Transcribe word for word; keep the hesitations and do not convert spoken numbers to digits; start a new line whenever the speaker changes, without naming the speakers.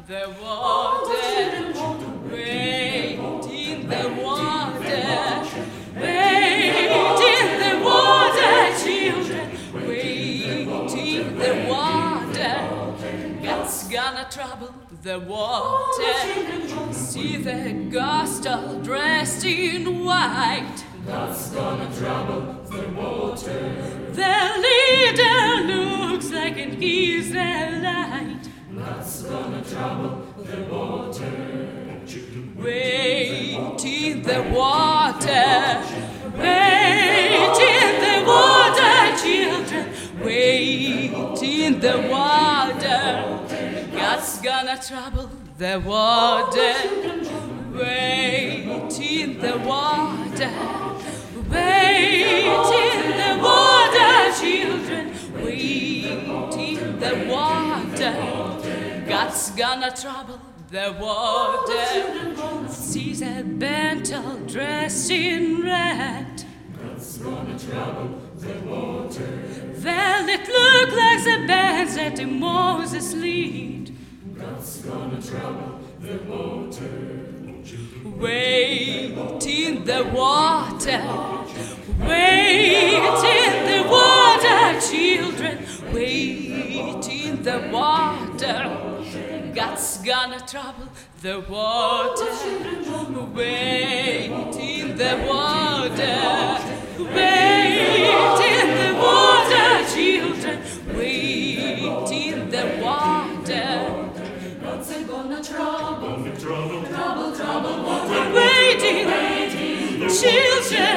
the water, wait in the water, wait in the water, children, wait in the water. God's gonna trouble the water. See the ghost all dressed in white.
God's gonna trouble the water.
The leader looks like an Israelite.
God's gonna trouble the water.
Wait in the water. Wait in the water, children. Wait in the water. God's gonna trouble the water. Wait in the water. Wait in the water, children. Wait in the water. God's gonna trouble the water. See the bental dressed in red.
God's gonna trouble the water.
Well, it looked like the bands that Moses lead.
God's gonna trouble the water.
Wait in the water. Wait in the water, children. Wait in the water. God's gonna trouble the water. Wait in the water. Wait in the water, children. Wait in the water.
God's gonna trouble, trouble, trouble, trouble water.
Waiting, children.